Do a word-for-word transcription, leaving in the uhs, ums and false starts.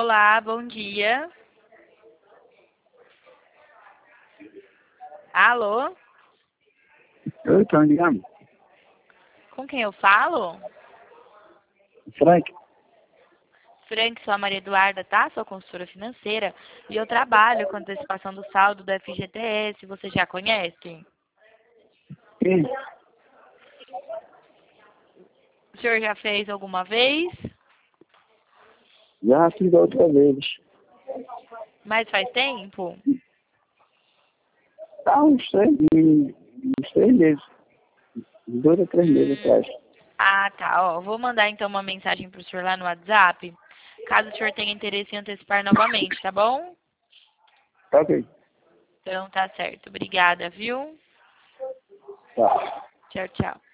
Olá, bom dia. Alô? Oi, estão ligando? Com quem eu falo? Frank? Frank, sou a Maria Eduarda, tá? Sou consultora financeira e eu trabalho com antecipação do saldo do F G T S. Você já conhece? Sim, O senhor já fez alguma vez? já fiz da outra vez. Mas faz tempo? Tá uns três, uns três meses. Uns dois ou três meses Hum. atrás. Ah, tá. Ó, vou mandar então uma mensagem pro senhor lá no WhatsApp, caso o senhor tenha interesse em antecipar novamente, tá bom? Tá ok. Então tá certo. Obrigada, viu? Tá. Tchau, tchau.